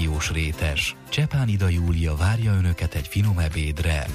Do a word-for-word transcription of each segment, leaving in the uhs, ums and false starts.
Rádiós Rétes. Csepánida Júlia várja Önöket egy finom ebédre.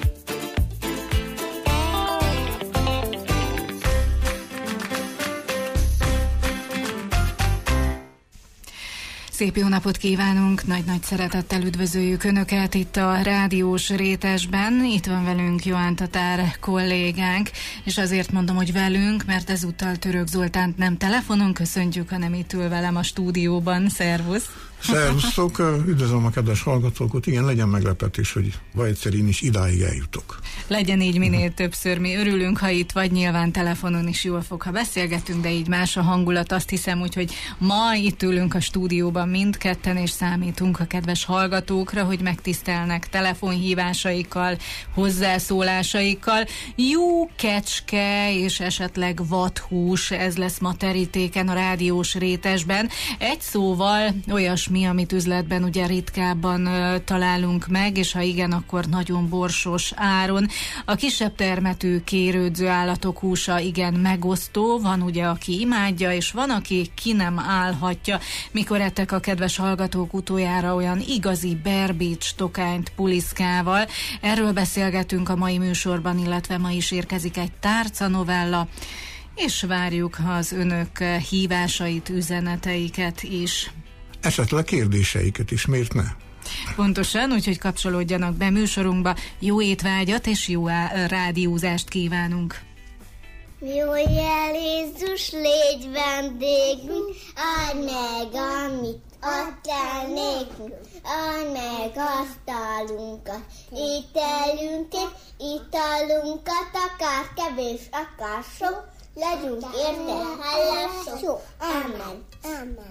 Szép jó napot kívánunk, nagy-nagy szeretettel üdvözöljük Önöket itt a Rádiós Rétesben. Itt van velünk Joán Tatár kollégánk, és azért mondom, hogy velünk, mert ezúttal Török Zoltánt nem telefonon köszöntjük, hanem itt ül velem a stúdióban. Szervusz! Szervusztok, üdvözlöm a kedves hallgatókat. Igen, legyen meglepetés, hogy vagy egyszer én is idáig eljutok. Legyen így minél többször, mi örülünk, ha itt vagy, nyilván telefonon is jól fog, ha beszélgetünk, de így más a hangulat, azt hiszem, úgyhogy ma itt ülünk a stúdióban mindketten, és számítunk a kedves hallgatókra, hogy megtisztelnek telefonhívásaikkal, hozzászólásaikkal. Jó kecske és esetleg vadhús, ez lesz ma terítéken a Rádiós Rétesben. Egy szóval olyas mi, amit üzletben ugye ritkábban uh, találunk meg, és ha igen, akkor nagyon borsos áron. A kisebb termetű, kérődző állatok húsa igen megosztó, van ugye, aki imádja, és van, aki ki nem állhatja. Mikor ettek a kedves hallgatók utoljára olyan igazi berbics tokányt puliszkával? Erről beszélgetünk a mai műsorban, illetve ma is érkezik egy tárca novella, és várjuk az önök hívásait, üzeneteiket is. Esetleg kérdéseiket is, miért ne? Pontosan, úgyhogy kapcsolódjanak be műsorunkba. Jó étvágyat és jó á- rádiózást kívánunk! Jöjjel Jézus, légy vendégünk, add meg, amit adtál nékünk, add meg asztalunkat, ételünket, italunkat, akár kevés, akár sok, legyünk érte hálások. Amen. Amen.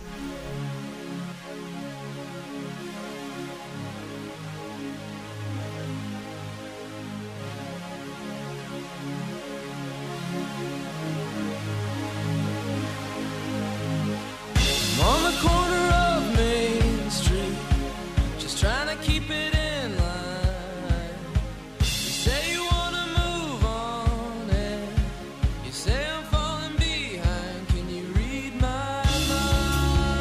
On the corner of Main Street, just trying to keep it in line. You say you wanna move on, and you say I'm falling behind. Can you read my mind?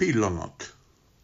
Pillanat.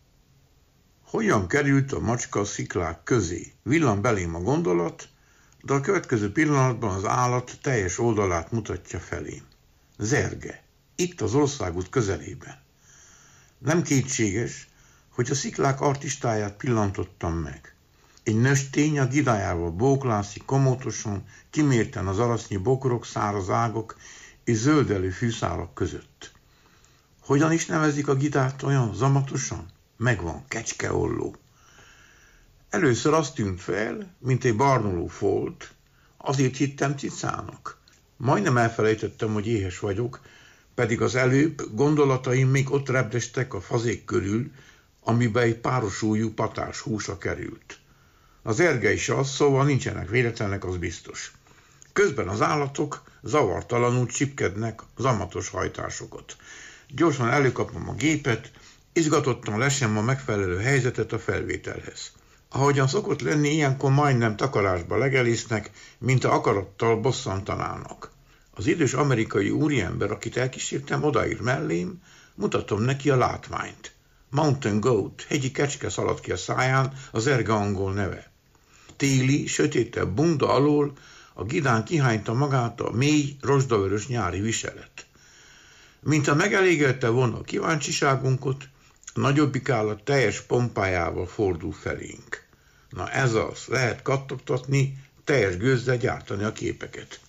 Hogyan került a macska a sziklák közé? Villan belém a gondolat, de a következő pillanatban az állat teljes oldalát mutatja felém. Zerge. Itt az országút közelében. Nem kétséges, hogy a sziklák artistáját pillantottam meg. Egy nőstény a gidájával bóklászik komótosan, kimérten az arasznyi bokrok, száraz ágok és zöldelő fűszálak között. Hogyan is nevezik a gidát olyan zamatosan? Megvan, kecskeolló. Először azt tűnt fel, mint egy barnoló folt, azért hittem cicának. Majdnem elfelejtettem, hogy éhes vagyok, pedig az előbb gondolataim még ott repdestek a fazék körül, amiben egy páros ujjú patás húsa került. Az erge is az, szóval nincsenek véletlenek, az biztos. Közben az állatok zavartalanul csipkednek zamatos hajtásokat. Gyorsan előkapom a gépet, izgatottan lesem a megfelelő helyzetet a felvételhez. Ahogyan szokott lenni, ilyenkor majdnem takarásba legelésznek, mint a akarattal bosszantanának. Az idős amerikai úriember, akit elkísértem, odaír mellém, mutatom neki a látványt. Mountain Goat, hegyi kecske szaladt ki a száján, az erge angol neve. Téli, sötétebb bunda alól a gidán kihányta magát a mély, rozsdavörös nyári viselet. Mint a megelégelte volna a kíváncsiságunkat, a nagyobbik állat teljes pompájával fordul felénk. Na ez az, lehet kattogtatni, teljes gőzzel gyártani a képeket.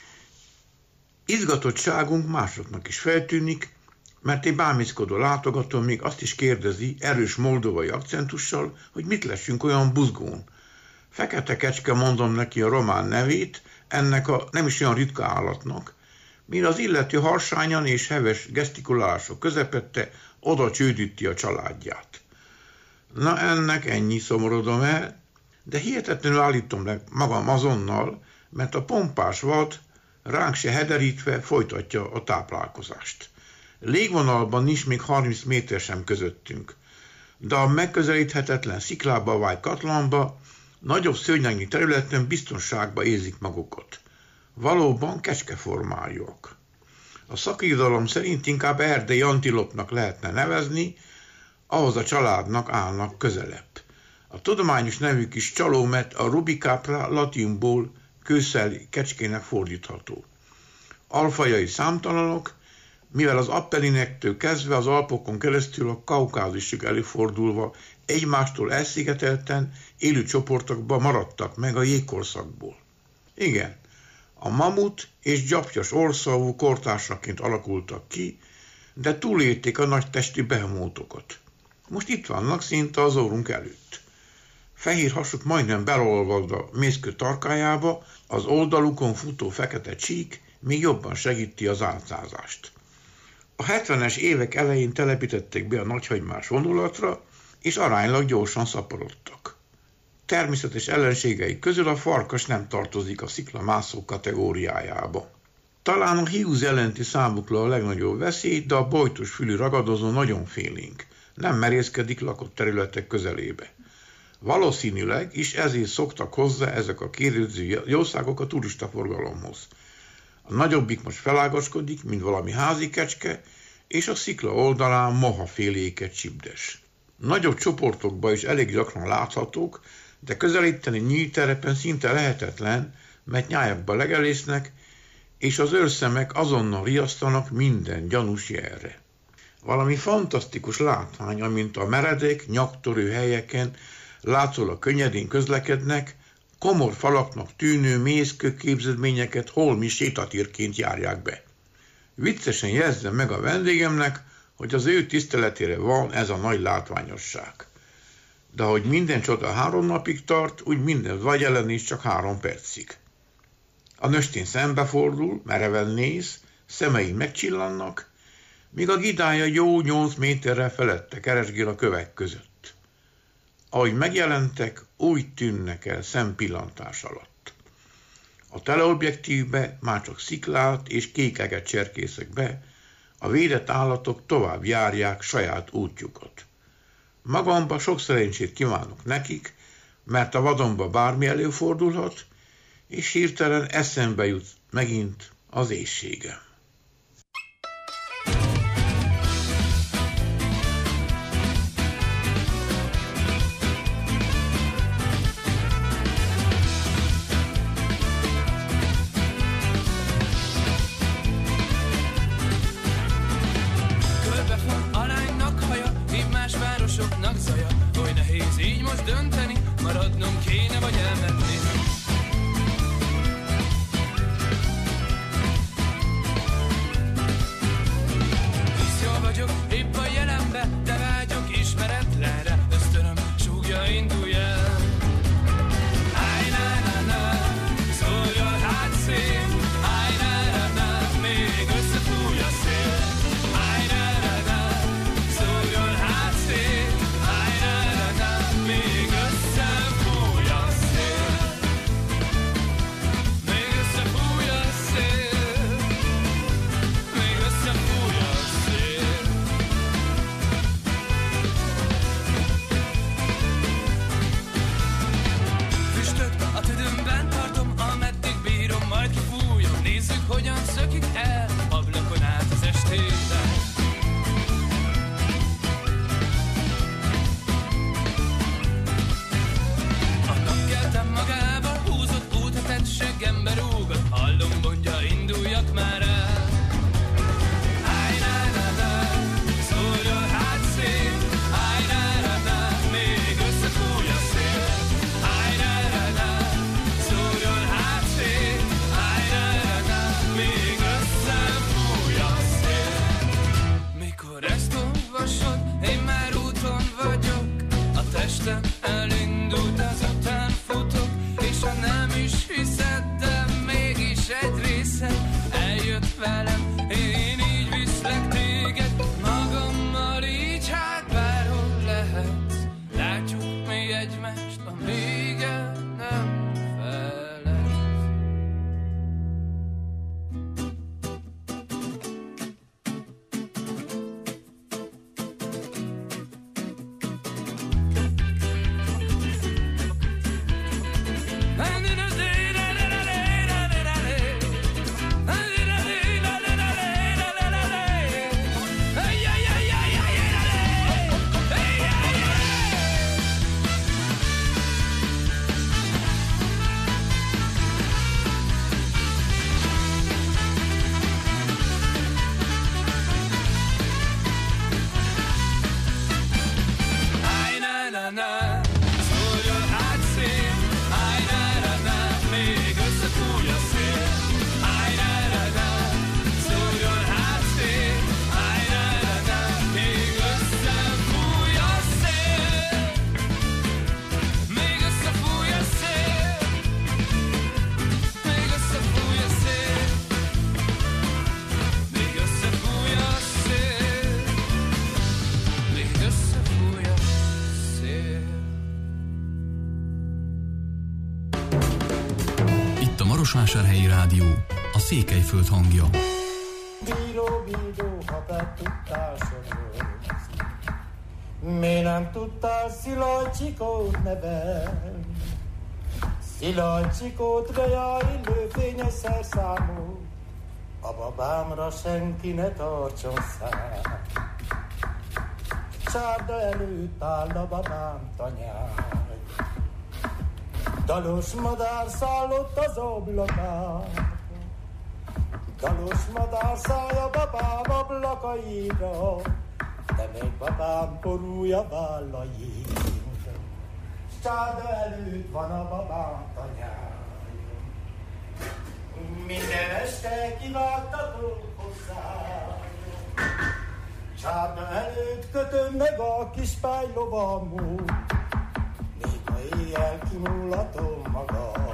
Izgatottságunk másoknak is feltűnik, mert egy bámészkodó látogató még azt is kérdezi erős moldovai akcentussal, hogy mit lessünk olyan buzgón. Fekete kecske, mondom neki a román nevét, ennek a nem is olyan ritka állatnak, mire az illető harsányan és heves gesztikulálások közepette oda csődíti a családját. Na ennek ennyi, szomorodom el, de hihetetlenül állítom le magam azonnal, mert a pompás vad ránk se hederítve folytatja a táplálkozást. Légvonalban nincs még harminc méter sem közöttünk, de a megközelíthetetlen sziklába vájt katlanba nagyobb szőnyegnyi területen biztonságba érzik magukat. Valóban kecskeformájúak. A szakirodalom szerint inkább erdei antilopnak lehetne nevezni, ahhoz a családnak állnak közelebb. A tudományos nevük is csaló, mert a rubicapra latinból kőszeli kecskének fordítható. Alfajai számtalanok, mivel az Appeninektől kezdve az Alpokon keresztül a Kaukázusig előfordulva egymástól elszigetelten élő csoportokban maradtak meg a jégkorszakból. Igen, a mamut és gyapjas orrszarvú kortársaként alakultak ki, de túlélték a nagy testi behemótokat. Most itt vannak szinte az orrunk előtt. Fehér hasuk majdnem belolvad a mészkő tarkájába, az oldalukon futó fekete csík még jobban segíti az álcázást. A hetvenes évek elején telepítették be a nagyhagymás vonulatra, és aránylag gyorsan szaporodtak. Természetes ellenségeik közül a farkas nem tartozik a sziklamászó kategóriájába. Talán a hiúz jelenti számukra a legnagyobb veszélyt, de a bojtos fülű ragadozó nagyon félénk, nem merészkedik lakott területek közelébe. Valószínűleg is ezért szoktak hozzá ezek a kérdező jószágok a turistaforgalomhoz. A nagyobbik most felágaskodik, mint valami házi kecske, és a szikla oldalán mohaféléket csipdes. Nagyobb csoportokban is elég gyakran láthatók, de közelíteni nyílt terepen szinte lehetetlen, mert nyájakba legelésznek, és az őrszemek azonnal riasztanak minden gyanús jelre. Valami fantasztikus látvány, amint a meredek, nyaktörő helyeken látszólag könnyedén közlekednek, komor falaknak tűnő mészkő képződményeket holmi sétatírként járják be. Viccesen jelzem meg a vendégemnek, hogy az ő tiszteletére van ez a nagy látványosság. De hogy minden csoda három napig tart, úgy minden vagyjelenés csak három percig. A nőstény szembefordul, mereven néz, szemei megcsillannak, míg a gidája jó nyolc méterrel felette keresgél a kövek között. Ahogy megjelentek, úgy tűnnek el szempillantás alatt. A teleobjektívbe már csak sziklát és kékeget cserkészek be, a védett állatok tovább járják saját útjukat. Magamba sok szerencsét kívánok nekik, mert a vadonba bármi előfordulhat, és hirtelen eszembe jut megint az éhségem. most dönteni, maradnom kéne vagy elmenni. Hisz jól vagyok, épp a jelenbe, de vágyok ismeretlenre. Ösztönöm súgja, indulj el. Áj, na, na, na, szóljon hát szép. Áj, na, na, na, még összefúj a szél. Áj, na, na, na, szóljon hát szép. Áj, na, na, na, még összefúj a szél. Még összefúj a szél. Még összefúj a szél. Füstöt a tüdőmben tartom, ameddig bírom, majd kifújom. Nézzük, hogyan szökik el ablakon át az estébe. A napkeltem magával húzott úthetett seggembe rúgott. Hallom, mondja, induljak már el. Áj, na, na, na, szóljon hát szép. Áj, na, na, na, még összefúj a szél. Áj, na, na, na, szóljon hát szép. Áj, na, na, na, még összefúj a szél. Mikor ezt olvasod, én már úton vagyok. A testem elindult, azután futok. És ha nem is hiszed, de mégis egy része eljött velem. Én így viszlek téged magammal, így hát bárhol lehetsz. Látjuk még egymást, amíg el nem feledsz. Áj, na, na, na, szóljon hát szép. Áj, na, na, na, még összefúj a szél. Áj, na, na, na, szóljon hát szép. Áj, na, na, na, még összefúj a szél. Még összefúj a szél. Még összefúj a szél. Még összefúj a szél. Még összefúj a szél. Itt a Marosvásárhelyi Rádió, a Székelyföld hangja. Bíró, bíró, ha te tudtál sorozni, miért nem tudtál Szilágykikót nevelni? Szilágykikót, Reja illő fényes szerszámú, a babámra senki ne tartson szám. Csárda előtt áll a babám tanyája, dalos madár szállott az ablakán. Dalos madár szállja babám ablakaira, de még babám borúja vállain. Csárda előtt van a babám tanyája, minden este kivágtatok hozzá. Csárda előtt kötöm meg a kis pálylovamot, még ha éjjel kimulatom magam.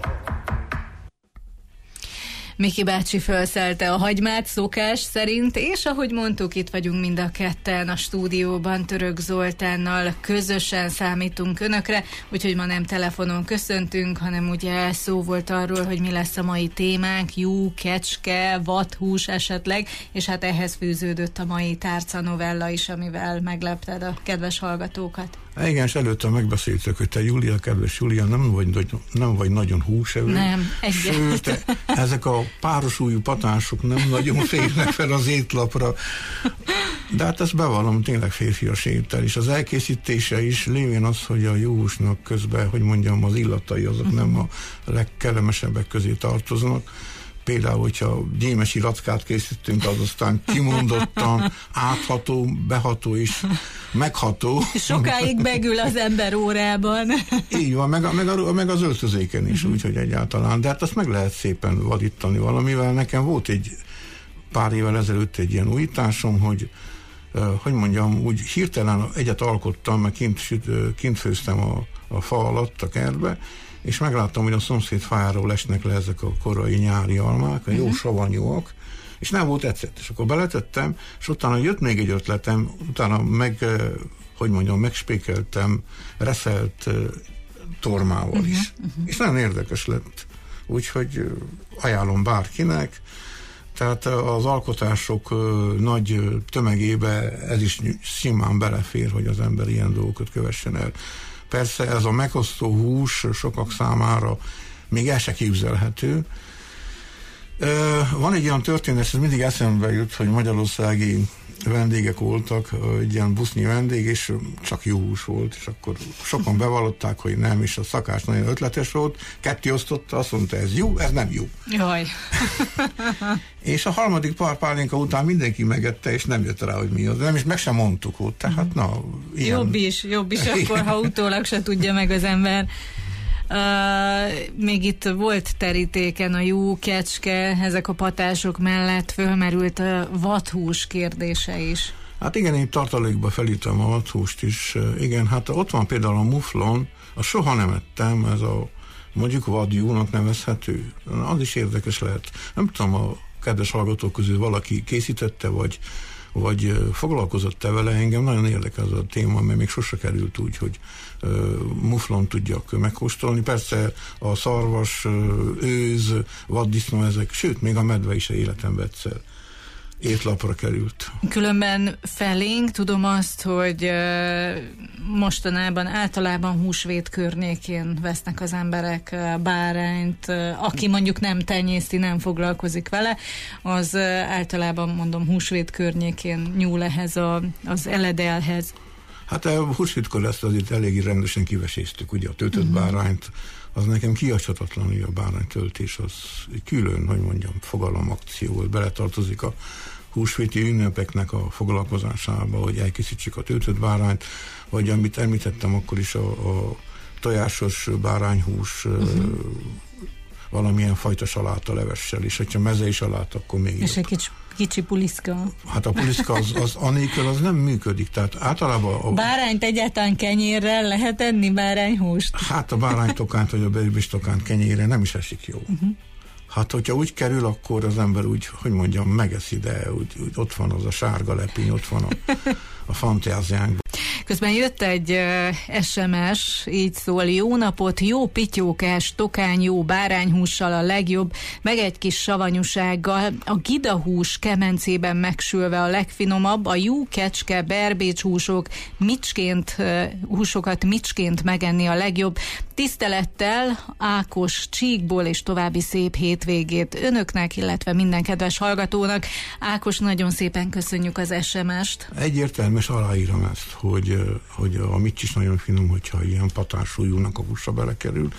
Miki bácsi felszelte a hagymát szokás szerint, és ahogy mondtuk, itt vagyunk mind a ketten a stúdióban, Török Zoltánnal közösen számítunk önökre, úgyhogy ma nem telefonon köszöntünk, hanem ugye szó volt arról, hogy mi lesz a mai témánk, jú, kecske, vadhús esetleg, és hát ehhez fűződött a mai tárca novella is, amivel meglepted a kedves hallgatókat. Igen, és előtte megbeszéltük, hogy te, Júlia, kedves Júlia, nem vagy, nem vagy nagyon húsevő. Nem, egyet. Sőt, ezek a párosújú patások nem nagyon férnek fel az étlapra. De hát ezt bevallom, tényleg férfias étel, és az elkészítése is lévén az, hogy a juhúsnak közben, hogy mondjam, az illatai azok nem a legkellemesebbek közé tartoznak. Például, hogyha gyémesi rackát készítünk, az aztán kimondottan átható, beható és megható. Sokáig begül az ember órában. Így van, meg, meg, a, meg az öltözéken is, uh-huh. úgyhogy egyáltalán. De hát azt meg lehet szépen vadítani valamivel. Nekem volt egy pár évvel ezelőtt egy ilyen újításom, hogy uh, hogy mondjam, úgy hirtelen egyet alkottam, mert kint, kint főztem a, a fa alatt a kertbe, és megláttam, hogy a szomszéd fájáról esnek le ezek a korai nyári almák, a jó uh-huh. savanyúak, és nem volt tetszett. És akkor beletettem, és utána jött még egy ötletem, utána meg, hogy mondjam, megspékeltem reszelt tormával uh-huh. is. Uh-huh. És nagyon érdekes lett. Úgyhogy ajánlom bárkinek. Tehát az alkotások nagy tömegébe ez is simán belefér, hogy az ember ilyen dolgokat kövessen el. Persze ez a megosztó hús sokak számára még el se képzelhető. Van egy olyan történet, ez mindig eszembe jut, hogy magyarországi vendégek voltak, egy ilyen busznyi vendég, és csak jó hús volt, és akkor sokan bevallották, hogy nem, és a szakács nagyon ötletes volt, ketté osztotta, azt mondta, ez jó, ez nem jó. Jaj. És a harmadik pár pálinka után mindenki megette, és nem jött rá, hogy mi az. Nem, és meg sem mondtuk ott, tehát na, ilyen. Jobb is, jobb is akkor, ha utólag se tudja meg az ember. Uh, még itt volt terítéken a jó kecske, ezek a patások mellett fölmerült a vadhús kérdése is. Hát igen, én tartalékba felítem a vadhúst is. Igen, hát ott van például a muflon, azt soha nem ettem, ez a mondjuk vadjúnak nevezhető. Az is érdekes lehet. Nem tudom, a kedves hallgatók közül valaki készítette, vagy vagy foglalkozott-e vele, engem nagyon érdekel ez a téma, mert még sose került úgy, hogy uh, muflon tudjak megkóstolni. Persze a szarvas, uh, őz, vaddisznó, ezek, sőt, még a medve is életemben egyszer étlapra került. Különben felénk tudom azt, hogy uh, mostanában általában húsvét környékén vesznek az emberek uh, bárányt, uh, aki mondjuk nem tenyészti, nem foglalkozik vele, az uh, általában mondom húsvét környékén nyúl ehhez a, az eledelhez. Hát a húsvétkor ezt azért eléggé rendesen kiveséztük, ugye a töltött uh-huh. bárányt, az nekem kiadhatatlan, hogy a báránytöltés az külön, hogy mondjam, fogalomakció, beletartozik a húsvéti ünnepeknek a foglalkozásába, hogy elkészítsük a töltött bárányt, vagy amit említettem akkor is a, a tojásos bárányhús, uh-huh. valamilyen fajta saláta levessel, és hogyha mezei saláta, akkor még és jobb. Egy kicsi, kicsi puliszka. Hát a puliszka az, az anélkül az nem működik, tehát általában... A, bárányt egyáltalán kenyérrel lehet enni, bárányhúst? Hát a báránytokánt vagy a berbistokán kenyérre nem is esik jó. Uh-huh. Hát, hogyha úgy kerül, akkor az ember úgy, hogy mondjam, megeszi, de úgy, úgy ott van az a sárga lepény, ott van a, a fantáziánkban. Közben jött egy uh, es em es, így szól: jó napot, jó pityókás, tokány, jó bárányhússal a legjobb, meg egy kis savanyúsággal, a gidahús kemencében megsülve a legfinomabb, a jó kecske, berbécs húsok, micsként, uh, húsokat micsként megenni a legjobb. Tisztelettel Ákos Csíkból, és további szép hétvégét önöknek, illetve minden kedves hallgatónak. Ákos, nagyon szépen köszönjük az es em est. Egyértelműen aláírom ezt, hogy, hogy a miccs is nagyon finom, hogyha ilyen patársúlyúnak a húsra belekerül.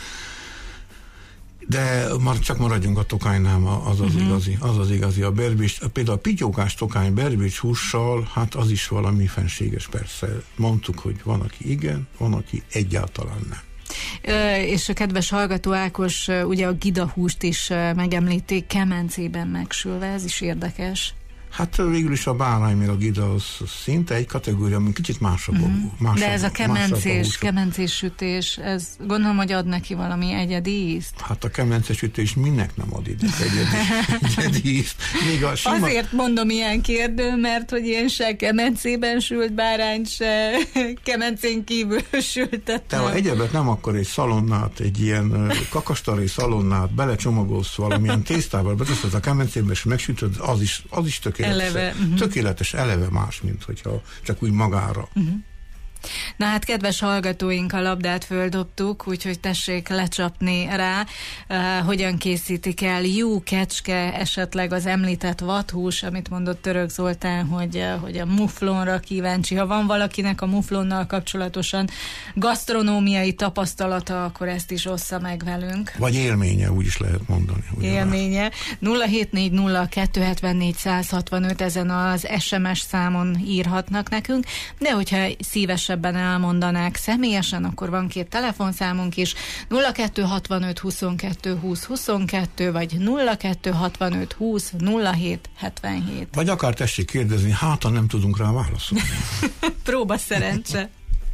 De már csak maradjunk a tokánynál, az az uh-huh. igazi. Az az igazi. A berbés, például a pityókás tokány berbécs hússal, hát az is valami fenséges, persze. Mondtuk, hogy van, aki igen, van, aki egyáltalán nem. Ö, és a kedves hallgató Ákos ugye a gidahúst is megemlíték, kemencében megsülve, ez is érdekes. Hát végül is a bárány meg a gida az szinte egy kategória, ami kicsit másabb. Mm. másabb De ez a kemencés, kemencés sütés, ez gondolom, hogy ad neki valami egyedi ízt? Hát a kemencés sütés minek nem ad ide egyedi, egyedi ízt? Még a sima... Azért mondom ilyen kérdő, mert hogy én se kemencében sült bárányt, se kemencén kívül sültettem. Te ha egyebet nem, akkor egy szalonnát, egy ilyen kakastari szalonnát belecsomagolsz valamilyen tésztával, beteszed a kemencébe, és megsütöd, az is, az is tökéletes. Eleve. Uh-huh. Tökéletes, eleve más, mint hogyha csak úgy magára. Uh-huh. Na hát, kedves hallgatóink, a labdát földobtuk, úgyhogy tessék lecsapni rá, uh, hogyan készítik el jó kecske, esetleg az említett vathús, amit mondott Török Zoltán, hogy, uh, hogy a muflonra kíváncsi. Ha van valakinek a muflonnal kapcsolatosan gasztronómiai tapasztalata, akkor ezt is ossza meg velünk. Vagy élménye, úgy is lehet mondani. Élménye. nulla hét négy nulla kettő hetvennégy száz hatvanöt ezen az es em es számon írhatnak nekünk, de hogyha szívesebben elmondanák személyesen, akkor van két telefonszámunk is, nulla kettő hatvanöt huszonkettő húsz huszonkettő, vagy nulla kettő hatvanöt húsz nulla hét hetvenhét. Vagy akár tessék kérdezni, hát ha nem tudunk rá válaszolni. Próba szerencse.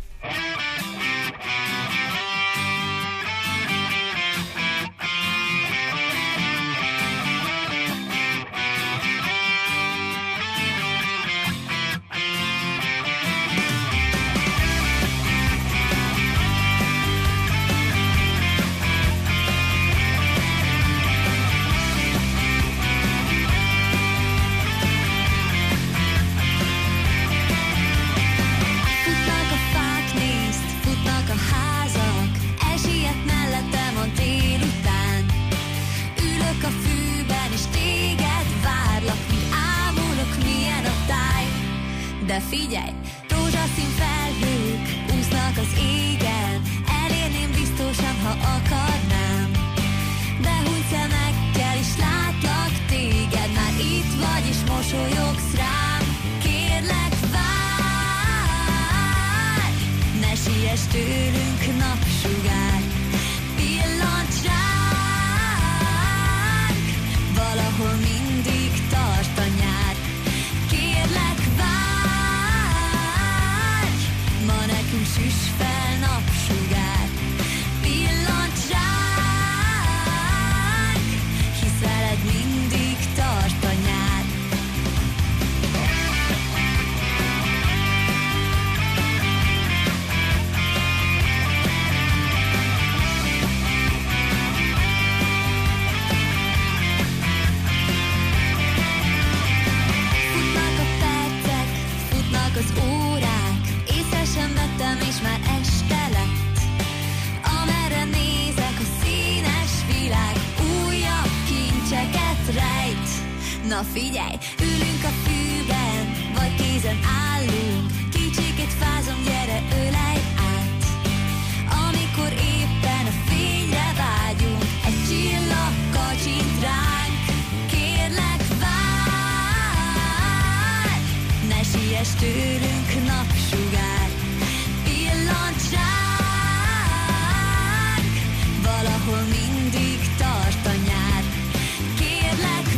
De figyelj, rózsaszín felhők úsznak az égen, elérném biztosan, ha akarnám. Behúny szemekkel is látlak téged, már itt vagy és mosolyogsz rám. Kérlek, várj, ne siess tőlünk napsugár, pillancs ránk, valahol mindig tart a nyár. Kérlek, várj, ma nekünk süss fel napsugár, pillancs ránk, hisz veled mindig tart a nyár. Futnak a percek, futnak az órák, észre sem vettem, és már este lett. Amerre nézek, a színes világ újabb kincseket rejt. Na figyelj, ülünk a fűben, vagy kézen állunk, kicsikét fázom, gyere, ölej át. Amikor éppen a fényre vágyunk, egy csillag kacsint ránk. Kérlek, várj, ne siess tőlünk napsugár, pillancs ránk, valahol mindig tart a nyár. Kérlek,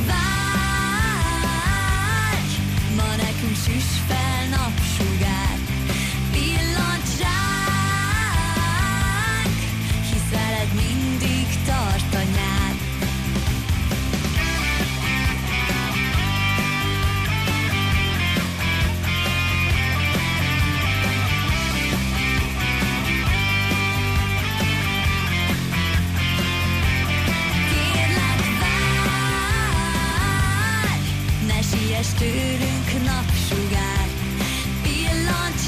várj, ma nekünk süss fel napsugár, pillancs ránk, hisz veled mindig tart a nyár. Kérlek, várj, ne siess tőlünk napsugár, pillancs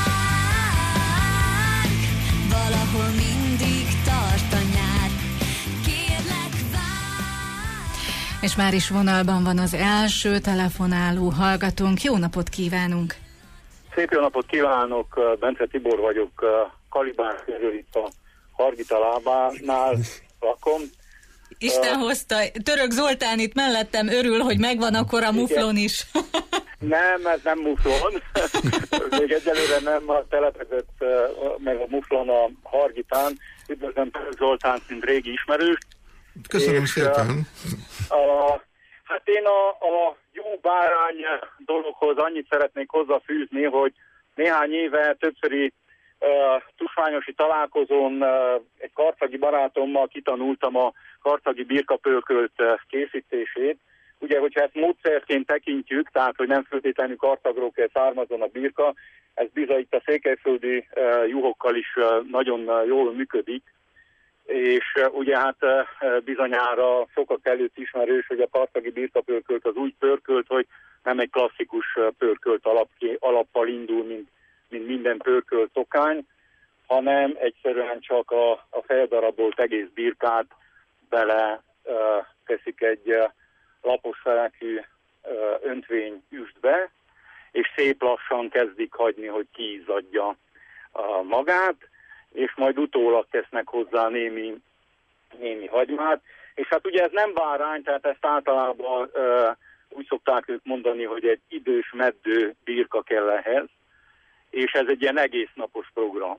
ránk, valahol mindig tart a nyár. Kérlek, várj. És már is vonalban van az első telefonáló hallgatónk. Jó napot kívánunk! Szép jó napot kívánok, Bence Tibor vagyok, Kalibán körül itt a Hargita lábánál lakom. Isten Uh, hozta, Török Zoltán itt mellettem örül, hogy megvan akkor a muflon is. Nem, ez nem muflon. Még egyelőre nem a telepezett uh, meg a muflon a Hargitán. Üdvözlöm Török Zoltánt, mint régi ismerős. Köszönöm És, szépen. Uh, a, hát én a, a jó bárány dologhoz annyit szeretnék hozzáfűzni, hogy néhány éve többszöri uh, tusványosi találkozón uh, egy karcagi barátommal kitanultam a karcagi birkapölkölt uh, készítését. Ugye, hogyha ezt módszerként tekintjük, tehát, hogy nem feltétlenül Karcagról kell származzon a birka, ez bizony itt a székelyföldi uh, juhokkal is uh, nagyon uh, jól működik, és uh, ugye hát uh, bizonyára sokak előtt ismerős, hogy a karcagi birkapörkölt az úgy pörkölt, hogy nem egy klasszikus uh, pörkölt alap, alappal indul, mint mint minden pörkölt tokány, hanem egyszerűen csak a, a feldarabolt egész birkát bele uh, teszik egy uh, lapos felekű uh, öntvény üstbe, és szép lassan kezdik hagyni, hogy kiizzadja uh, magát, és majd utólag tesznek hozzá némi, némi hagymát. És hát ugye ez nem bárány, tehát ezt általában uh, úgy szokták ők mondani, hogy egy idős meddő birka kell ehhez, és ez egy ilyen egész napos program.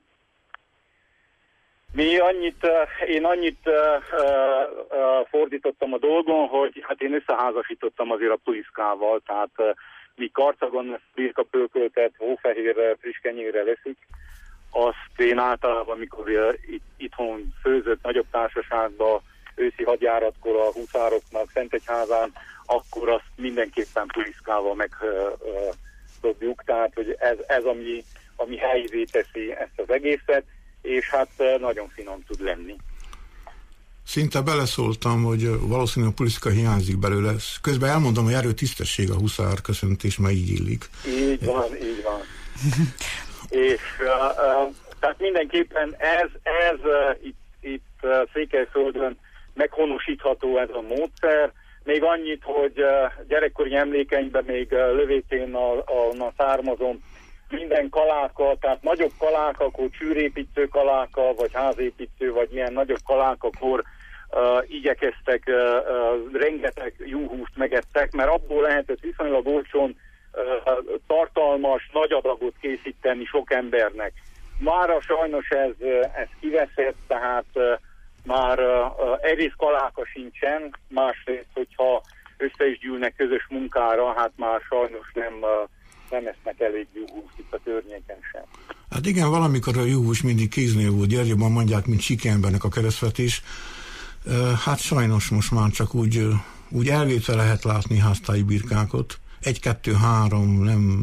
Mi annyit, én annyit uh, uh, fordítottam a dolgon, hogy hát én összeházasítottam azért a puliszkával, tehát uh, mi Karcagon birkapörköltet hófehérre, friss kenyérre leszik, azt én általában, amikor uh, itt, itthon főzött nagyobb társaságban, őszi hadjáratkor a huszároknak Szentegyházán, akkor azt mindenképpen puliszkával megdobjuk, uh, uh, tehát hogy ez, ez ami, ami helyévé teszi ezt az egészet, és hát nagyon finom tud lenni. Szinte beleszóltam, hogy valószínűleg a puliszka hiányzik belőle. Közben elmondom, hogy erő tisztesség a huszár köszöntés, mert így illik. Így van, így van. És uh, uh, tehát mindenképpen ez, ez uh, itt, itt uh, Székelyföldön meghonosítható ez a módszer. Még annyit, hogy uh, gyerekkori emlékeimben még uh, lövétén a, a, a származom, minden kaláka, tehát nagyobb kaláka, akkor csűrépítő kaláka, vagy házépítő, vagy ilyen nagyobb kalákakor uh, igyekeztek, uh, uh, rengeteg juhúst megettek, mert abból lehetett viszonylag olcsón uh, tartalmas, nagy adagot készíteni sok embernek. Mára sajnos ez, ez kiveszett, tehát uh, már uh, egész kaláka sincsen, másrészt, hogyha össze is gyűlnek közös munkára, hát már sajnos nem... Uh, nem esznek elég juhúst itt a környéken sem. Hát igen, valamikor a juhús mindig kéznél volt, Gyergyóban mondják, mint Sikembernek a keresztvetés. Hát sajnos most már csak úgy, úgy elvétve lehet látni háztáji birkákat. Egy, kettő, három, nem,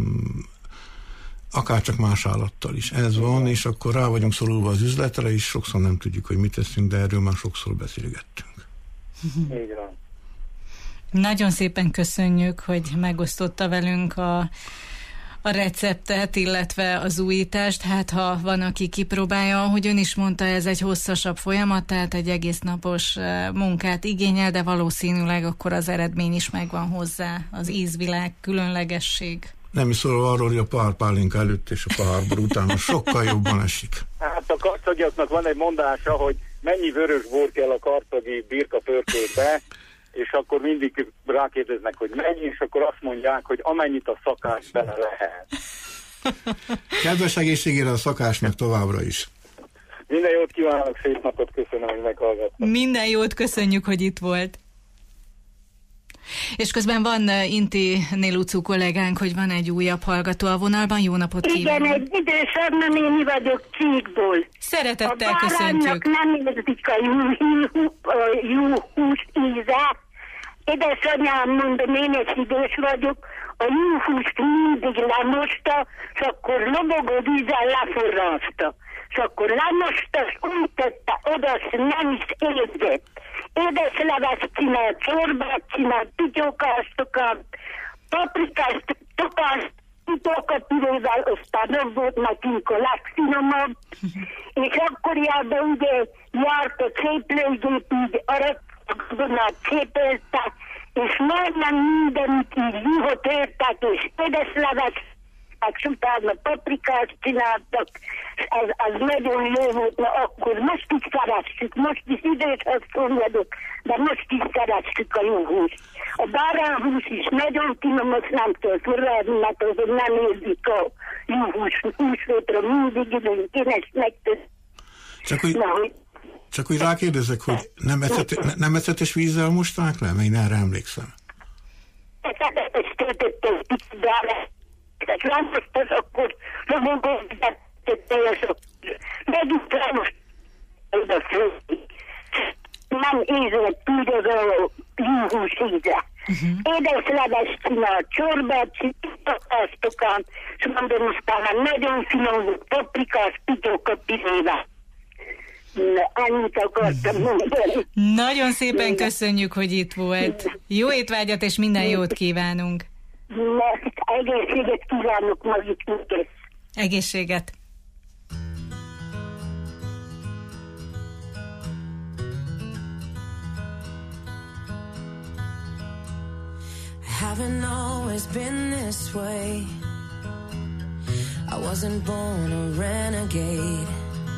akár csak más állattal is. Ez van, és akkor rá vagyunk szorulva az üzletre, és sokszor nem tudjuk, hogy mit teszünk, de erről már sokszor beszélgettünk. Így van. Nagyon szépen köszönjük, hogy megosztotta velünk a, a receptet, illetve az újítást. Hát ha van, aki kipróbálja, ahogy ön is mondta, ez egy hosszasabb folyamat, tehát egy egész napos munkát igényel, de valószínűleg akkor az eredmény is megvan hozzá, az ízvilág, különlegesség. Nem is szólva arról, hogy a párpálinka előtt és a párbor utána sokkal jobban esik. Hát a karcagiaknak van egy mondása, hogy mennyi vörös bor kell a karcagi birkapörköltbe, és akkor mindig rákérdeznek, hogy mennyi, és akkor azt mondják, hogy amennyit a szakás bele lehet. Kedves egészségére a szakásnak továbbra is. Minden jót kívánok, szép napot, köszönöm, hogy meghallgattam. Minden jót, köszönjük, hogy itt volt. És közben van Inti Nélucú kollégánk, hogy van egy újabb hallgató a vonalban. Jó napot kívánok! Igen, egy idősebb néni vagyok Csíkból. Szeretettel a köszöntjük! A nem érzik a juhús íze. Édesanyám, mondom, én egy idős vagyok, a juhúst mindig lemosta, és akkor lobogó vízzel leforraszta. És akkor lemosta, és úgy tette oda, és nem is érzett. Édesleves csinált, csorbát csinált, pityókástokat, paprikást, tokást, pityókapürével, aztán az volt nekünk a legfinomabb. És akkoriában ugye járt a cséplőgép, így arra gabonát csépelte, és majdnem mindenit így juhot értek, és édesleves, és utána paprikát csináltak, ez, ez nagyon jó volt, na akkor most is keressük, most is időshez szomjadok, de most is keressük a juhúst. A bárányhús is nagyon finom, azt nem kell forradni, mert azon nem érzik a juhús húsvétra, mindig időnk, én ezt megteszem. Csak hogy... Na, hogy Csak úgy rákérdezek, hogy nem, ecet, nem ecetes vízzel mosták le? Mert én erre emlékszem. Ecetes töltöttem picit, és rámostas, akkor romogom, megint rámostas oda fölni. Nem érzett úgy az a juhús íze. Uh-huh. Édesleves csinált, csorbát csinált, és mondom, aztán nagyon finom volt, paprikás, pityókat pirével. Annyit akartam mondani. Nagyon szépen köszönjük, hogy itt volt. Jó étvágyat és minden jót kívánunk. Egészséget kívánok maguknak. Egészséget! Haven't always been this way. I wasn't born a renegade.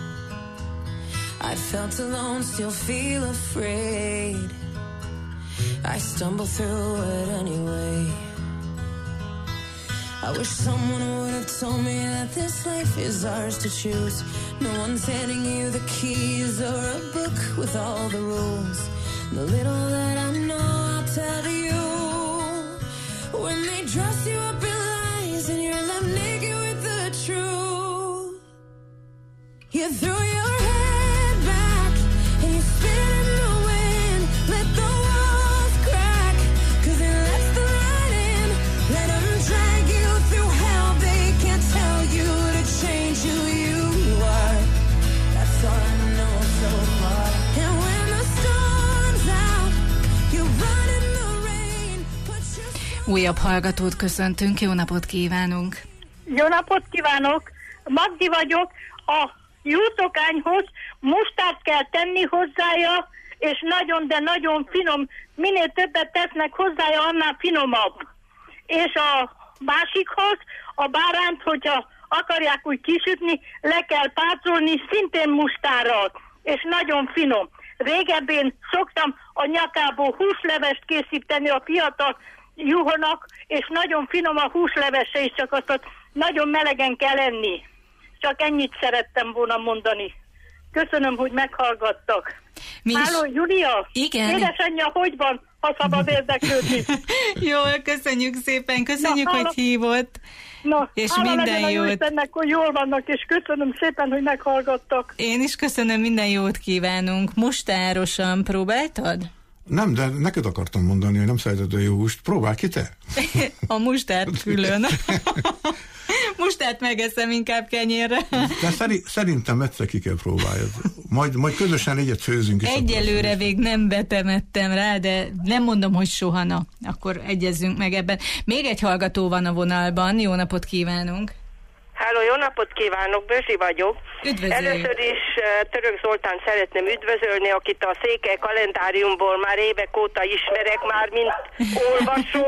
I felt alone, still feel afraid. I stumble through it anyway. I wish someone would have told me that this life is ours to choose. No one's handing you the keys or a book with all the rules. The little that I know I'll tell you. When they dress you up in lies and you're left naked with the truth, you throw your head back and you spin in the wind. Let the walls crack, cause it lets the light in. Let them drag you through hell. They can't tell you to change who you are. That's all I know so far. And when the storm's out, you run in the rain. Put your Újabb hallgatót köszöntünk, jó napot kívánunk! Jó napot kívánok! Magdi vagyok. A juhtokányhoz mustát kell tenni hozzája, és nagyon, de nagyon finom. Minél többet tesznek hozzája, annál finomabb. És a másikhoz a báránt, hogyha akarják úgy kisütni, le kell pácolni szintén mustárral, és nagyon finom. Régebb én szoktam a nyakából húslevest készíteni a fiatal juhonak, és nagyon finom a húslevese is, csak azt nagyon melegen kell enni. Csak ennyit szerettem volna mondani. Köszönöm, hogy meghallgattak. Háló, Júlia? Igen. Édesanyja, hogy van, ha szabad érdeklődni? Jó, köszönjük szépen, köszönjük, Na, hogy hála... hívott. Na, és hála minden legyen a jó jót. Istennek, hogy jól vannak, és köszönöm szépen, hogy meghallgattak. Én is köszönöm, minden jót kívánunk. Mustárosan próbáltad? Nem, de neked akartam mondani, hogy nem szereted a jó húst. Próbálj ki te! A mustárt külön. Mustát megeszem inkább kenyérre. De szeri, szerintem egyszer ki kell próbáljad. Majd, majd közösen egyet főzünk. Egyelőre még nem betemettem rá, de nem mondom, hogy soha, na, akkor egyezzünk meg ebben. Még egy hallgató van a vonalban, jó napot kívánunk! Háló, jó napot kívánok, Bözsi vagyok. Üdvözöljük. Először is uh, Török Zoltán szeretném üdvözölni, akit a Székely kalendáriumból már évek óta ismerek, már mint olvasó.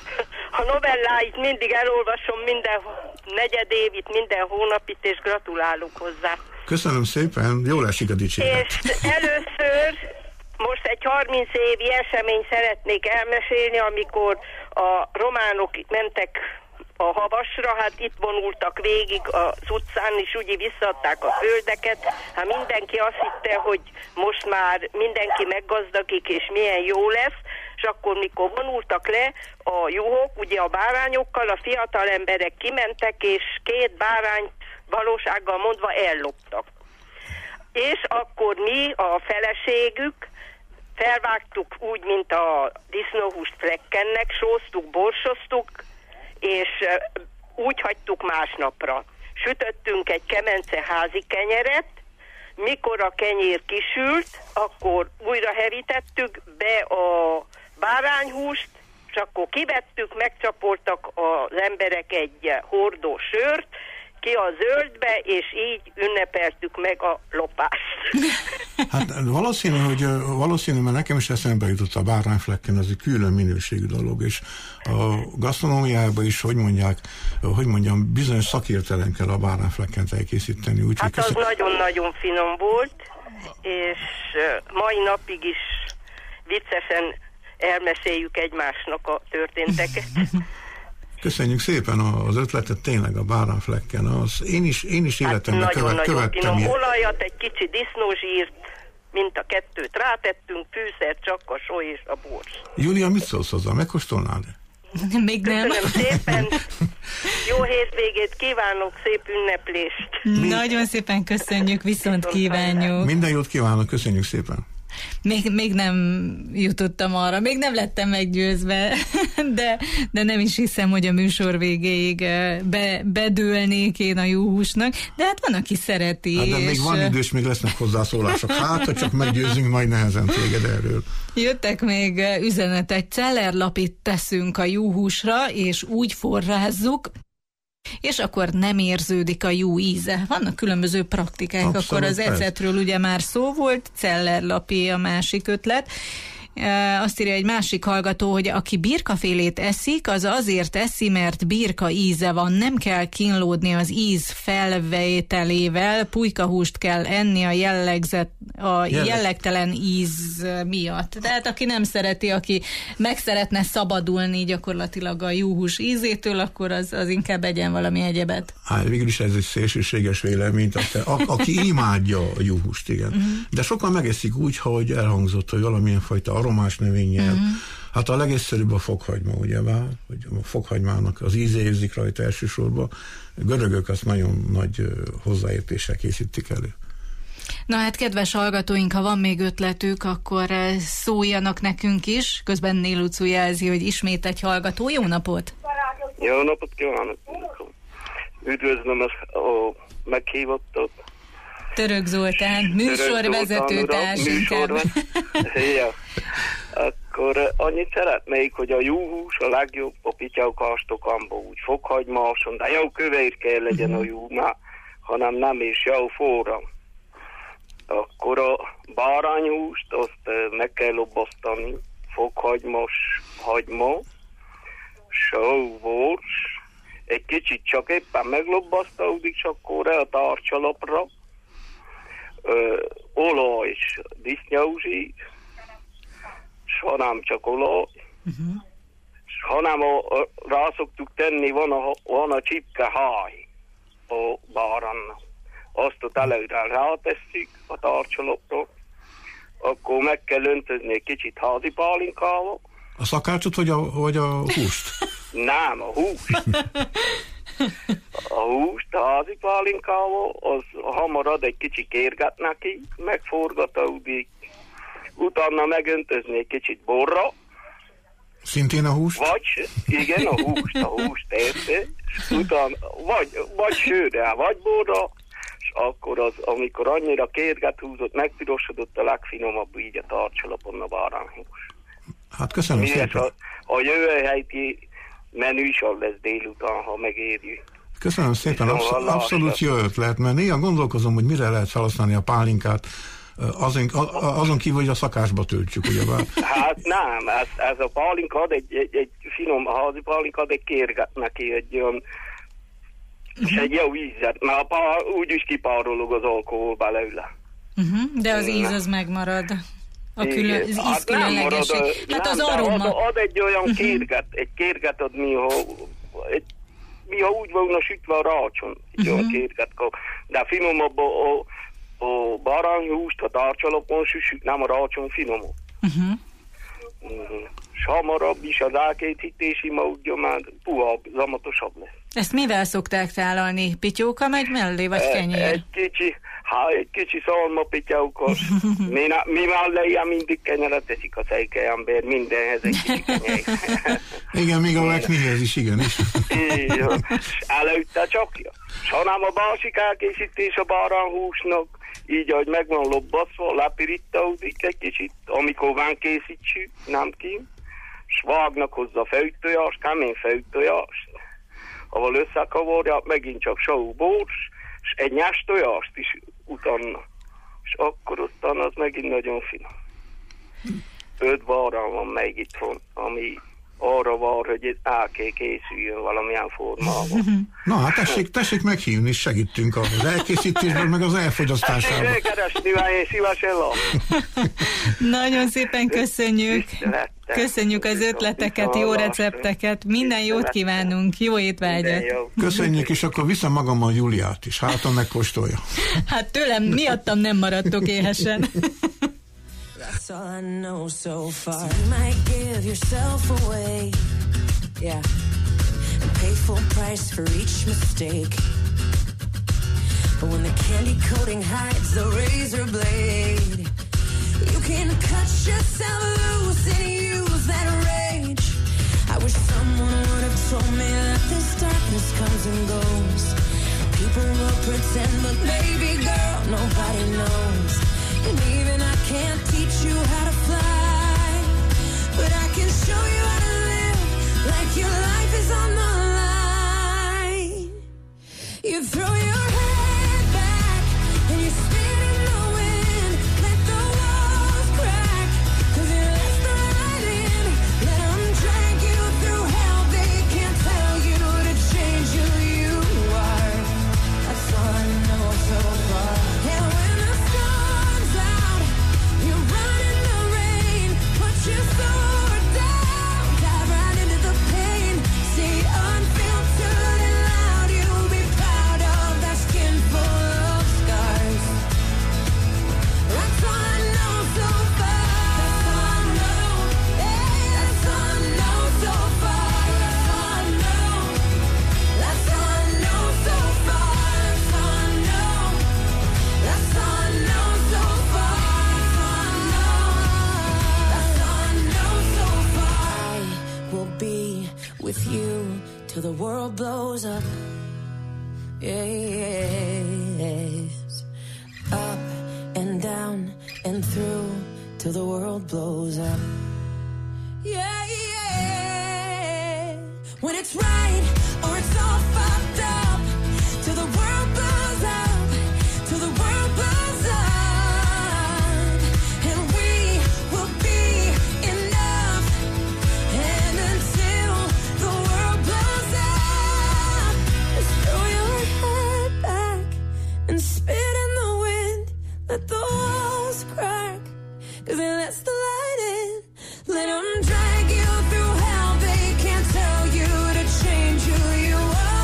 A novelláit mindig elolvasom, minden negyed évit, minden hónapit, és gratulálok hozzá. Köszönöm szépen, jól esik a dicséret. És először most egy harminc évi eseményt szeretnék elmesélni, amikor a románok mentek a havasra, hát itt vonultak végig az utcán, és úgy visszaadták a földeket. Hát mindenki azt hitte, hogy most már mindenki meggazdagszik, és milyen jó lesz, és akkor mikor vonultak le a juhok, ugye a bárányokkal, a fiatal emberek kimentek, és két bárányt valósággal mondva elloptak. És akkor mi, a feleségük, felvágtuk úgy, mint a disznóhúst Fleckennek, sóztuk, borsoztuk, és úgy hagytuk másnapra. Sütöttünk egy kemence házi kenyeret, mikor a kenyér kisült, akkor újra hevítettük be a bárányhúst, és akkor kivettük, megcsapoltak az emberek egy hordó sört, ki a zöldbe, és így ünnepeltük meg a lopást. Hát valószínű, hogy valószínű, mert nekem is eszembe jutott a bárányflekken, az egy külön minőségű dolog, és a gasztronómiában is, hogy mondják, hogy mondjam, bizonyos szakértelem kell a bárányflekkent elkészíteni. Úgy, hát az köszön... nagyon-nagyon finom volt, és mai napig is viccesen elmeséljük egymásnak a történteket. Köszönjük szépen az ötletet, tényleg a bárányflekken. Az én is, én is életemben hát követ, követtem. Nagyon olajat, egy kicsi disznózsírt, mint a kettőt rátettünk, fűszer, csak a só és a bors. Júlia, mit szólsz hozzá? Megkóstolnád? Még nem. Köszönöm szépen. Jó hétvégét kívánok, szép ünneplést. Mi... Nagyon szépen köszönjük, viszont kívánjuk. Minden jót kívánok, köszönjük szépen. Még, még nem jutottam arra, még nem lettem meggyőzve, de, de nem is hiszem, hogy a műsor végéig be, bedőlnék én a juhúsnak, de hát van, aki szereti. Hát de még és... van idő, és még lesznek hozzászólások. Hát, ha csak meggyőzünk majd nehezen téged erről. Jöttek még üzenetek, cellerlapit teszünk a juhúsra, és úgy forrázzuk, és akkor nem érződik a jó íze. Vannak különböző praktikák, abszolút, akkor az ecetről ugye már szó volt, Celler-Lapi a másik ötlet. Azt írja egy másik hallgató, hogy aki birkafélét eszik, az azért eszi, mert birka íze van. Nem kell kínlódni az íz felvételével, pulykahúst kell enni a jellegzett, a jellegtelen íz miatt. Tehát aki nem szereti, aki meg szeretne szabadulni gyakorlatilag a juhús ízétől, akkor az, az inkább egyen valami egyebet. Hát végül is ez egy szélsőséges vélemény, a, aki imádja a juhúst, igen. Uh-huh. De sokan megeszik úgy, hogy elhangzott, hogy valamilyen fajta aromás növényel. Uh-huh. Hát a legegyszerűbb a fokhagyma, ugye vár, hogy a fokhagymának az íze érzik rajta elsősorban. A görögök azt nagyon nagy hozzáértéssel készítik elő. Na hát, kedves hallgatóink, ha van még ötletük, akkor szóljanak nekünk is. Közben Nélucu jelzi, hogy ismét egy hallgató. Jó napot! Jó napot kívánok! Üdvözlöm a, a meghívottat. Török Zoltán, műsorvezető társinkább. Ja. Akkor annyit szeretnék, hogy a juhús a legjobb a pityaukástokamba, úgy fokhagymáson, de jó kövér kell legyen a juhús, hanem nem is jó forra. Akkor a bárányhúst azt meg kell lobbasztani, fokhagymos hagyma, sóvors, egy kicsit csak éppen meglobbasztódik, és akkor a tárcsalapra, ö, olaj és disznózsír, és ha nem csak olaj, uh-huh. és ha nem a, a, rá szoktuk tenni, van a, van a csipke háj a bárannak. Azt ott előre rátesszük a tárcsalapra, akkor meg kell öntözni egy kicsit házi pálinkával. A szakácsot vagy a, vagy a húst? Nem, a húst. A húst, a házi pálinkával, az hamar egy kicsi kérget neki, megforgatódik, utána megöntözni egy kicsit borra. Szintén a húst? Vagy, igen, a húst, a húst érte, utána, vagy, vagy sőre, vagy borra, és akkor az, amikor annyira kérget húzott, megpirosodott, a legfinomabb így a tárcsalapon a bárányhús. Hát köszönöm Miért szépen. A, a jövő helyi menü is lesz délután, ha megérjük. Köszönöm szépen, abszol- abszolút jó ötlet, mert néha gondolkozom, hogy mire lehet felhasználni a pálinkát, azon, azon kívül, hogy a szakásba töltsük, ugye bár? Hát nem, ez, ez a pálinka ad egy, egy, egy finom házi pálinka, ad egy kérget neki, egy olyan, és egy jó ízet, mert a pár, úgyis kipárolog az alkohol belőle. Uh-huh, de az íz az megmarad. A külön, az íz hát különlegesség. Hát nem, az aroma. Ad, ad egy olyan kérget, egy kérget ad, miha, egy, miha úgy volna sütve a rácson, egy uh-huh. olyan kérget kap. De finomabb a, a, a bárányhúst, a tárcsalapon süssük, nem a rácson finomabb. Uh-huh. Uh-huh. És hamarabb is az elkészítési módja már puhább, zamatosabb lesz. Ezt mivel szokták tálalni? Pityóka megy mellé, vagy kenyér? Egy kicsi, hát egy kicsi szalmapityókos. mi, mi mellé ilyen mindig kenyeret teszik a szejkely ember, mindenhez egy kicsi kenyér. Igen, még a leknihez is, igen is. Igen, és előtte csakja. És hanem a másik elkészítés a bárányhúsnak, így, ahogy meg van lobbaszva, lepirítódik egy kicsit, amikor van készítsük, nem kím, és vágnak hozzá főtojást, kemény főtojást, ahol összekavarja, megint csak sóbors, és egy nyás tojást is utána. És akkor aztán az megint nagyon finom. Öt bárány van még itt van, ami arra vár, hogy el kell készüljön valamilyen formában. Na hát tessék, tessék meghívni, és segítünk az elkészítésben, meg az elfogyasztásában. Tessék keresni, mert én szívesen látom. Nagyon szépen köszönjük. Köszönjük az ötleteket, jó recepteket. Minden jót kívánunk, jó étvágyat. Köszönjük, és akkor viszem magammal Júliát is, hát ha megkóstolja. Hát tőlem miattam nem maradtok éhesen. That's all I know so far. So you might give yourself away, yeah, and pay full price for each mistake. But when the candy coating hides the razor blade, you can cut yourself loose and use that rage. I wish someone would have told me that this darkness comes and goes. People will pretend, but baby girl, nobody knows. And even I can't teach you how to fly, but I can show you how to live like your life is on the line. You throw your head back and you spit in the wind. Let the walls crack, 'cause you let the light in. Let them drag you through hell. They can't tell you to change who you are. That's all I know so far. And when the sun's out, you run in the rain. Put your sword down, dive right into the pain. Stay unfiltered and loud. You'll be proud of that skin full of scars. That's all I know so far. That's all I know. Hey, that's all I know so far. That's all I know. That's all I know so far. That's all I know. That's all I know so far. That's all I know. That's all I know so far. I will be with you till the world blows up. Yes. Up and down and through till the world blows up. Yeah, yeah. When it's right or it's all fucked up, till the world blows up, till the world blows up, and we will be enough. And until the world blows up, just throw your head back and spit in the wind. Let the walls crack, 'cause it lets the light in. Let them drag you through hell. They can't tell you to change who you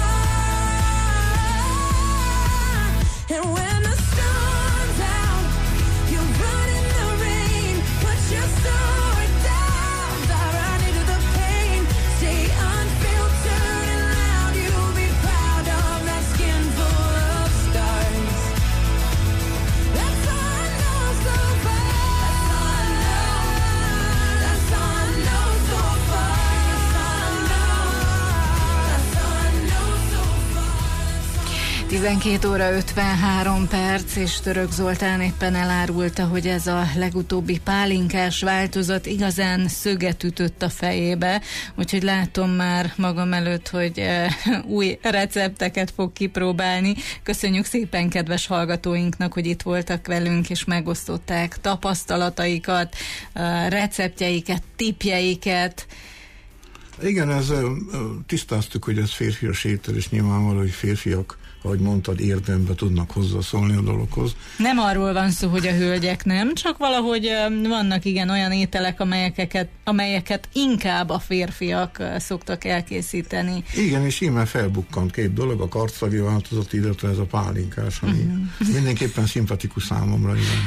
are. And when the sun's out, you run in the rain. Put your sword down, dive right into the pain. Stay unfiltered and loud. You'll be proud of that skin full of scars. That's all I know so far. That's all I know. That's all I know so far. That's all I know. That's all I know so far. tizenkét óra ötvenhárom perc, és Török Zoltán éppen elárulta, hogy ez a legutóbbi pálinkás változat igazán szöget ütött a fejébe, úgyhogy látom már magam előtt, hogy eh, új recepteket fog kipróbálni. Köszönjük szépen kedves hallgatóinknak, hogy itt voltak velünk, és megosztották tapasztalataikat, eh, receptjeiket, tippjeiket. Igen, ez ö, ö, tisztáztuk, hogy ez férfias étel, és nyilvánvaló, hogy férfiak, ahogy mondtad, érdemben tudnak hozzászólni a dologhoz. Nem arról van szó, hogy a hölgyek nem, csak valahogy ö, vannak igen olyan ételek, amelyeket, amelyeket inkább a férfiak ö, szoktak elkészíteni. Igen, és íme felbukkant két dolog, a karcagi változat, illetve ez a pálinkás, ami uh-huh. mindenképpen szimpatikus számomra. Igen.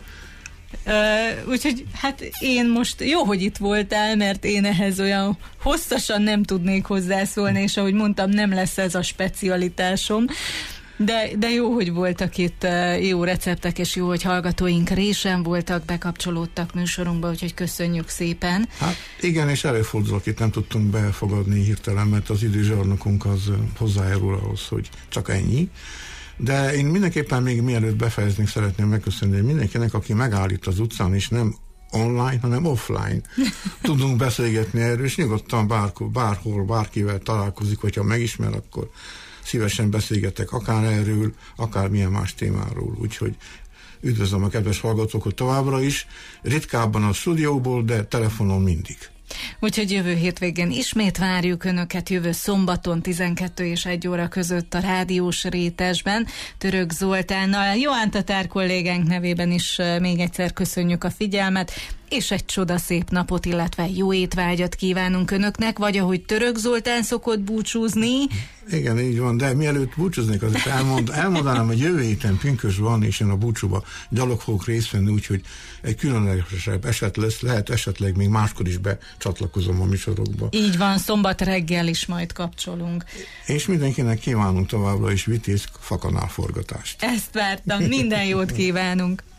Uh, úgyhogy hát én most jó, hogy itt voltál, mert én ehhez olyan hosszasan nem tudnék hozzászólni, és ahogy mondtam, nem lesz ez a specialitásom. De, de jó, hogy voltak itt uh, jó receptek, és jó, hogy hallgatóink résen voltak, bekapcsolódtak műsorunkba, úgyhogy köszönjük szépen. Hát igen, és előfordul, akit nem tudtunk befogadni hirtelen, mert az időzsarnokunk az hozzájárul ahhoz, hogy csak ennyi. De én mindenképpen még mielőtt befejeznék, szeretném megköszönni mindenkinek, aki megállít az utcán, és nem online, hanem offline. Tudunk beszélgetni erről, és nyugodtan bárhol, bárhol, bárkivel találkozik, hogyha megismer, akkor szívesen beszélgetek akár erről, akár milyen más témáról. Úgyhogy üdvözlöm a kedves hallgatókat továbbra is, ritkábban a stúdióból, de telefonon mindig. Úgyhogy jövő hétvégén ismét várjuk Önöket, jövő szombaton tizenkettő és egy óra között a rádiós rétesben Török Zoltánnal. Joán Tatár kollégánk nevében is még egyszer köszönjük a figyelmet, és egy csodaszép napot, illetve jó étvágyat kívánunk Önöknek, vagy ahogy Török Zoltán szokott búcsúzni. Igen, így van, de mielőtt búcsúznék, azért elmond, elmondanám, hogy jövő héten pünkös van, és én a búcsúba gyalog fogok részt venni, úgyhogy egy különlegesebb eset lesz, lehet esetleg még máskor is becsatlakozom a műsorokba. Így van, szombat reggel is majd kapcsolunk. És mindenkinek kívánunk továbbra is vitéz fakanálforgatást. Ezt vártam, minden jót kívánunk.